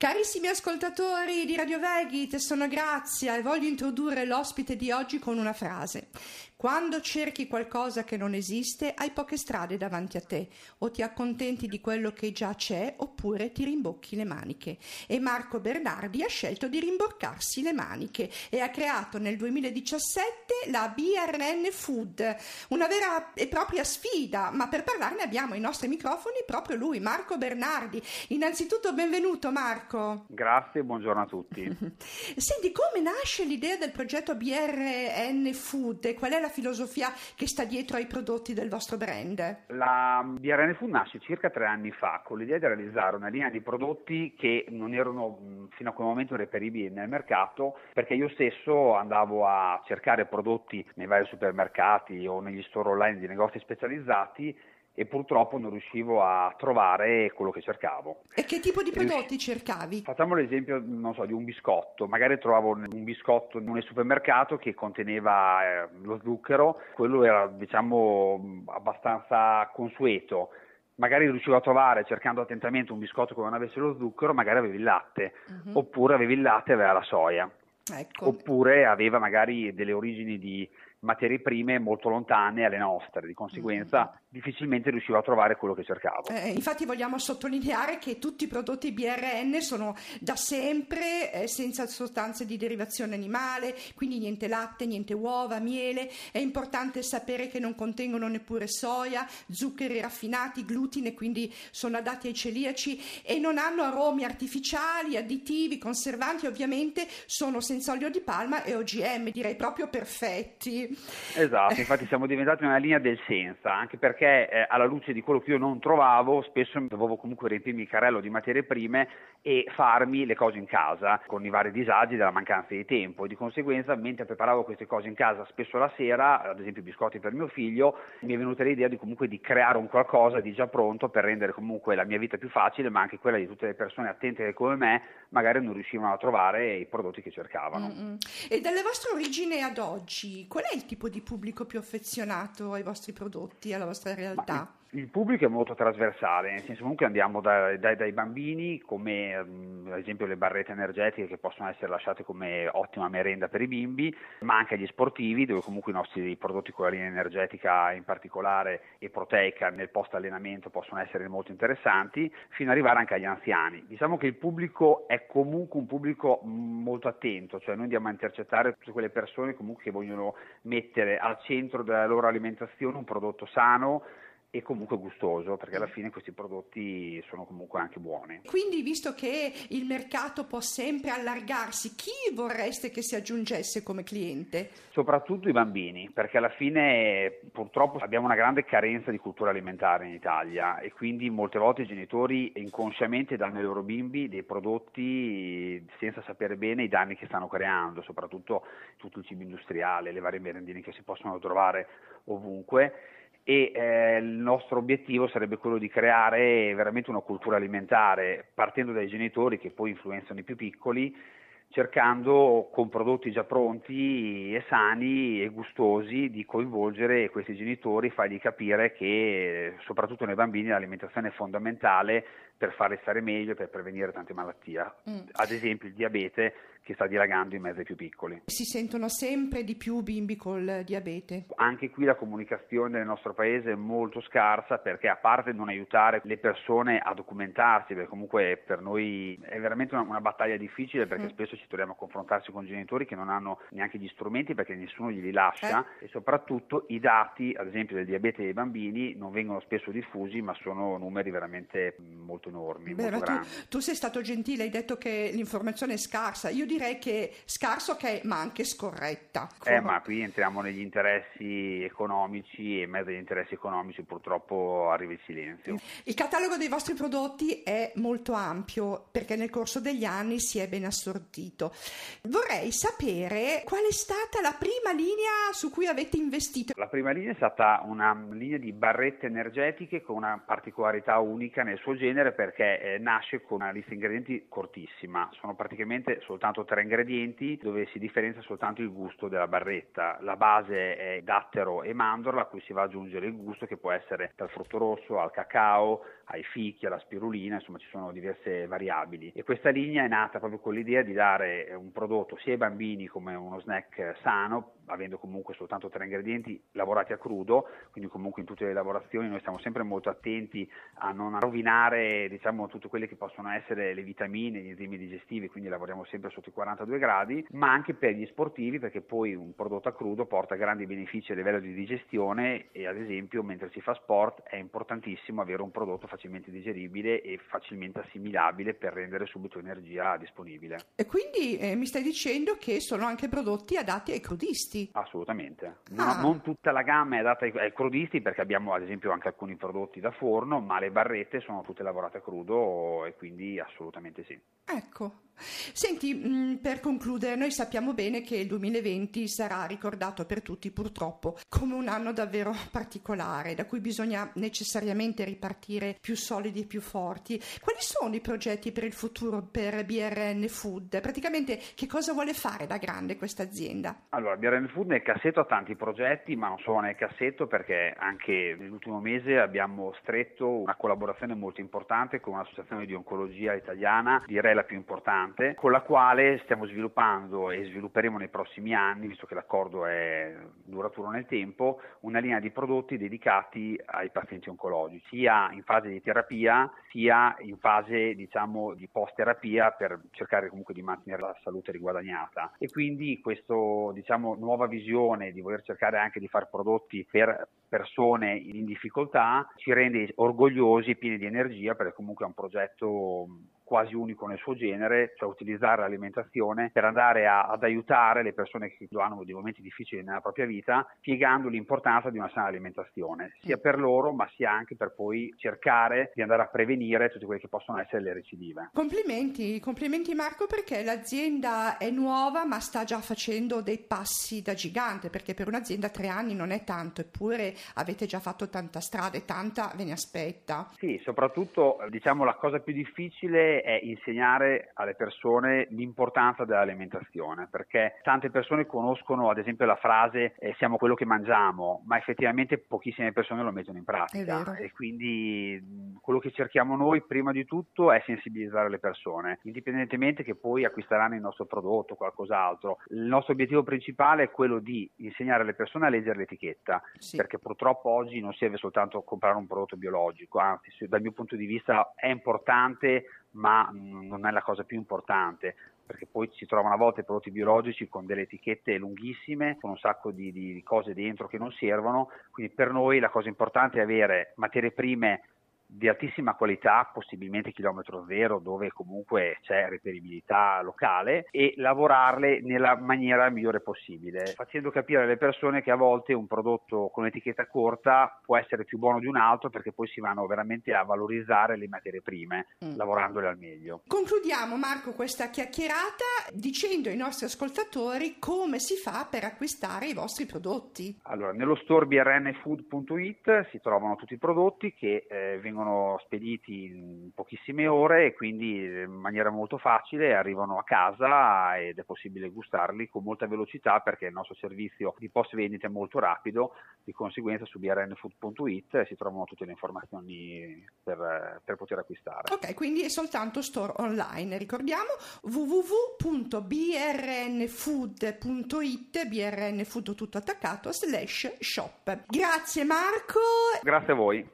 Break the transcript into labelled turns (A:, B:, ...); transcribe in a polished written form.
A: Carissimi ascoltatori di Radio Vegit, sono Grazia e voglio introdurre l'ospite di oggi con una frase. Quando cerchi qualcosa che non esiste, hai poche strade davanti a te. O ti accontenti di quello che già c'è, oppure ti rimbocchi le maniche. E Marco Bernardi ha scelto di rimboccarsi le maniche e ha creato nel 2017 la BRN Food, una vera e propria sfida, ma per parlarne abbiamo ai nostri microfoni proprio lui, Marco Bernardi. Innanzitutto benvenuto Marco.
B: Grazie, buongiorno a tutti.
A: Senti, come nasce l'idea del progetto BRN Food e qual è la filosofia che sta dietro ai prodotti del vostro brand?
B: La BRN Food nasce circa 3 anni fa con l'idea di realizzare una linea di prodotti che non erano fino a quel momento reperibili nel mercato, perché io stesso andavo a cercare prodotti nei vari supermercati o negli store online di negozi specializzati e purtroppo non riuscivo a trovare quello che cercavo.
A: E che tipo di prodotti cercavi?
B: Facciamo l'esempio, non so, di un biscotto. Magari trovavo un biscotto in un supermercato che conteneva lo zucchero, quello era, diciamo, abbastanza consueto. Magari riuscivo a trovare, cercando attentamente, un biscotto che non avesse lo zucchero, magari avevi il latte, oppure avevi il latte e aveva la soia.
A: Ecco.
B: Oppure aveva magari delle origini di materie prime molto lontane alle nostre, di conseguenza difficilmente riuscivo a trovare quello che cercavo.
A: Infatti vogliamo sottolineare che tutti i prodotti BRN sono da sempre senza sostanze di derivazione animale, quindi niente latte, niente uova, miele. È importante sapere che non contengono neppure soia, zuccheri raffinati, glutine, quindi sono adatti ai celiaci e non hanno aromi artificiali, additivi, conservanti. Ovviamente sono senza olio di palma e OGM, direi proprio perfetti.
B: Esatto, infatti siamo diventati una linea del senza, anche perché alla luce di quello che io non trovavo, spesso dovevo comunque riempirmi il carrello di materie prime e farmi le cose in casa, con i vari disagi della mancanza di tempo, e di conseguenza mentre preparavo queste cose in casa, spesso la sera, ad esempio biscotti per mio figlio, mi è venuta l'idea di comunque di creare un qualcosa di già pronto per rendere comunque la mia vita più facile, ma anche quella di tutte le persone attente che come me magari non riuscivano a trovare i prodotti che cercavano.
A: E dalle vostre origini ad oggi, qual è il tipo di pubblico più affezionato ai vostri prodotti, alla vostra realtà?
B: Il pubblico è molto trasversale, nel senso comunque andiamo dai bambini, come ad esempio le barrette energetiche che possono essere lasciate come ottima merenda per i bimbi, ma anche agli sportivi, dove comunque i nostri prodotti con la linea energetica in particolare e proteica nel post allenamento possono essere molto interessanti, fino ad arrivare anche agli anziani. Diciamo che il pubblico è comunque un pubblico molto attento, cioè noi andiamo a intercettare tutte quelle persone comunque che vogliono mettere al centro della loro alimentazione un prodotto sano e comunque gustoso, perché alla fine questi prodotti sono comunque anche buoni.
A: Quindi, visto che il mercato può sempre allargarsi, chi vorreste che si aggiungesse come cliente?
B: Soprattutto i bambini, perché alla fine purtroppo abbiamo una grande carenza di cultura alimentare in Italia e quindi molte volte i genitori inconsciamente danno ai loro bimbi dei prodotti senza sapere bene i danni che stanno creando, soprattutto tutto il cibo industriale, le varie merendine che si possono trovare ovunque. E il nostro obiettivo sarebbe quello di creare veramente una cultura alimentare partendo dai genitori che poi influenzano i più piccoli, cercando con prodotti già pronti e sani e gustosi di coinvolgere questi genitori, fargli capire che soprattutto nei bambini l'alimentazione è fondamentale per farli stare meglio e per prevenire tante malattie, ad esempio il diabete che sta dilagando in mezzo ai più piccoli.
A: Si sentono sempre di più bimbi col diabete.
B: Anche qui la comunicazione nel nostro paese è molto scarsa, perché a parte non aiutare le persone a documentarsi, perché comunque per noi è veramente una battaglia difficile, perché spesso ci troviamo a confrontarsi con genitori che non hanno neanche gli strumenti perché nessuno glieli lascia e soprattutto i dati, ad esempio del diabete dei bambini, non vengono spesso diffusi, ma sono numeri veramente molto enormi, molto grandi.
A: Tu sei stato gentile, hai detto che l'informazione è scarsa. Io direi che scarso, ma anche scorretta.
B: Ma qui entriamo negli interessi economici e in mezzo agli interessi economici purtroppo arriva il silenzio.
A: Il catalogo dei vostri prodotti è molto ampio perché nel corso degli anni si è ben assortito. Vorrei sapere qual è stata la prima linea su cui avete investito.
B: La prima linea è stata una linea di barrette energetiche con una particolarità unica nel suo genere, perché nasce con una lista ingredienti cortissima, sono praticamente soltanto 3 ingredienti dove si differenzia soltanto il gusto della barretta. La base è dattero e mandorla, a cui si va ad aggiungere il gusto che può essere dal frutto rosso al cacao, ai fichi, alla spirulina, insomma ci sono diverse variabili, e questa linea è nata proprio con l'idea di dare un prodotto sia ai bambini come uno snack sano, avendo comunque soltanto 3 ingredienti lavorati a crudo, quindi comunque in tutte le lavorazioni noi stiamo sempre molto attenti a non rovinare, diciamo, tutte quelle che possono essere le vitamine, gli enzimi digestivi, quindi lavoriamo sempre sotto i 42 gradi, ma anche per gli sportivi, perché poi un prodotto a crudo porta grandi benefici a livello di digestione e ad esempio mentre si fa sport è importantissimo avere un prodotto facilmente digeribile e facilmente assimilabile per rendere subito energia disponibile.
A: E quindi mi stai dicendo che sono anche prodotti adatti ai crudisti?
B: Assolutamente, non tutta la gamma è adatta ai crudisti, perché abbiamo ad esempio anche alcuni prodotti da forno, ma le barrette sono tutte lavorate a crudo e quindi assolutamente sì.
A: Ecco. Senti, per concludere, noi sappiamo bene che il 2020 sarà ricordato per tutti purtroppo come un anno davvero particolare, da cui bisogna necessariamente ripartire più solidi e più forti. Quali sono i progetti per il futuro per BRN Food? Praticamente che cosa vuole fare da grande questa azienda?
B: Allora, BRN Food nel cassetto ha tanti progetti, ma non solo nel cassetto, perché anche nell'ultimo mese abbiamo stretto una collaborazione molto importante con un'associazione di oncologia italiana, direi la più importante, con la quale stiamo sviluppando e svilupperemo nei prossimi anni, visto che l'accordo è duraturo nel tempo, una linea di prodotti dedicati ai pazienti oncologici, sia in fase di terapia sia in fase, diciamo, di post-terapia, per cercare comunque di mantenere la salute riguadagnata. E quindi questo, diciamo, nuova visione di voler cercare anche di fare prodotti per persone in difficoltà ci rende orgogliosi, pieni di energia, perché comunque è un progetto quasi unico nel suo genere, cioè utilizzare l'alimentazione per andare ad aiutare le persone che hanno dei momenti difficili nella propria vita, spiegando l'importanza di una sana alimentazione, sia per loro ma sia anche per poi cercare di andare a prevenire tutte quelle che possono essere le recidive.
A: Complimenti Marco, perché l'azienda è nuova ma sta già facendo dei passi da gigante, perché per un'azienda 3 anni non è tanto, eppure avete già fatto tanta strada e tanta ve ne aspetta.
B: Sì, soprattutto diciamo la cosa più difficile è insegnare alle persone l'importanza dell'alimentazione, perché tante persone conoscono ad esempio la frase siamo quello che mangiamo, ma effettivamente pochissime persone lo mettono in pratica, e quindi quello che cerchiamo noi prima di tutto è sensibilizzare le persone, indipendentemente che poi acquisteranno il nostro prodotto o qualcos'altro. Il nostro obiettivo principale è quello di insegnare alle persone a leggere l'etichetta, perché purtroppo oggi non serve soltanto comprare un prodotto biologico, anzi dal mio punto di vista è importante, ma non è la cosa più importante, perché poi si trovano a volte prodotti biologici con delle etichette lunghissime, con un sacco di cose dentro che non servono. Quindi per noi la cosa importante è avere materie prime di altissima qualità, possibilmente chilometro zero, dove comunque c'è reperibilità locale, e lavorarle nella maniera migliore possibile, facendo capire alle persone che a volte un prodotto con etichetta corta può essere più buono di un altro, perché poi si vanno veramente a valorizzare le materie prime, lavorandole al meglio.
A: Concludiamo, Marco, questa chiacchierata dicendo ai nostri ascoltatori come si fa per acquistare i vostri prodotti.
B: Allora, nello store brnfood.it si trovano tutti i prodotti che vengono spediti in pochissime ore, e quindi in maniera molto facile arrivano a casa ed è possibile gustarli con molta velocità, perché il nostro servizio di post vendita è molto rapido. Di conseguenza su brnfood.it si trovano tutte le informazioni per poter acquistare.
A: Ok, quindi è soltanto store online. Ricordiamo www.brnfood.it, brnfood tutto attaccato /shop. Grazie Marco.
B: Grazie a voi.